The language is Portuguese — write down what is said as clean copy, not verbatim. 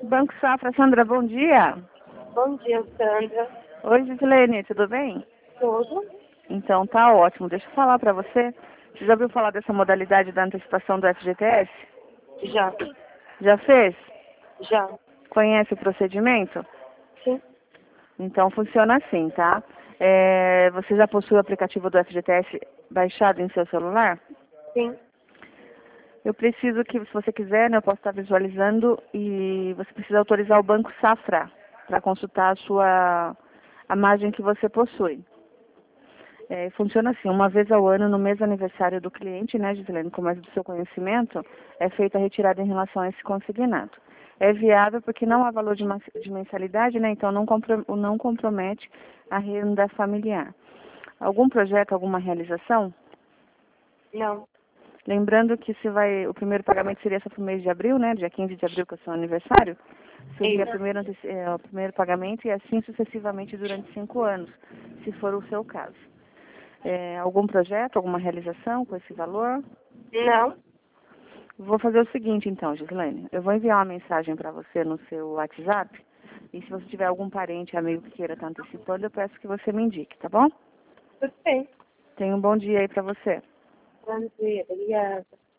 Banco Safra, Sandra, bom dia. Bom dia, Sandra. Oi, Gislene, tudo bem? Tudo? Então, tá ótimo. Deixa eu falar para você. Você já ouviu falar dessa modalidade da antecipação do FGTS? Já. Já fez? Já. Conhece o procedimento? Sim. Então, funciona assim, tá? Você já possui o aplicativo do FGTS baixado em seu celular? Sim. Eu preciso que, se você quiser, né, eu posso estar visualizando e você precisa autorizar o Banco Safra para consultar a margem que você possui. Funciona assim, uma vez ao ano, no mês do aniversário do cliente, né, Gislene, como é do seu conhecimento, é feita a retirada em relação a esse consignado. É viável porque não há valor de mensalidade, né, então não compromete a renda familiar. Algum projeto, alguma realização? Não. Lembrando que o primeiro pagamento seria só para o mês de abril, né, dia 15 de abril, que é o seu aniversário, seria o primeiro pagamento e assim sucessivamente durante 5 anos, se for o seu caso. Algum projeto, alguma realização com esse valor? Não. Vou fazer o seguinte então, Gislene. Eu vou enviar uma mensagem para você no seu WhatsApp. E se você tiver algum parente, amigo que queira estar antecipando, eu peço que você me indique, tá bom? Tudo bem. Tenha um bom dia aí para você. Bom dia. Obrigada.